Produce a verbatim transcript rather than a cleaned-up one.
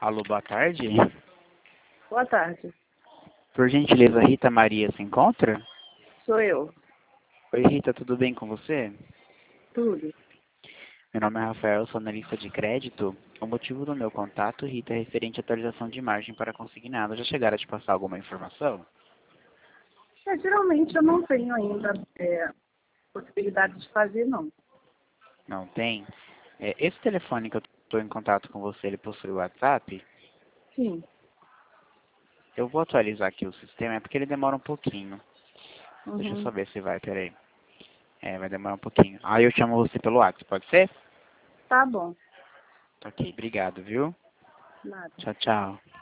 Alô, boa tarde. Boa tarde, Por gentileza, Rita Maria se encontra? sou eu. Oi, Rita, tudo bem com você? Tudo. Meu nome é Rafael, sou analista de crédito. O motivo do meu contato, Rita, é referente à atualização de margem para consignado. Já chegaram a te passar alguma informação? É, geralmente eu não tenho ainda é, possibilidade de fazer, não. Não tem? É, esse telefone que eu estou em contato com você, ele possui o WhatsApp? Sim. Eu vou atualizar aqui o sistema, é porque ele demora um pouquinho. Deixa eu Uhum. só ver se vai, peraí. É, vai demorar um pouquinho. Aí eu chamo você pelo WhatsApp, pode ser? Tá bom. Ok, obrigado, viu? Nada. Tchau, tchau.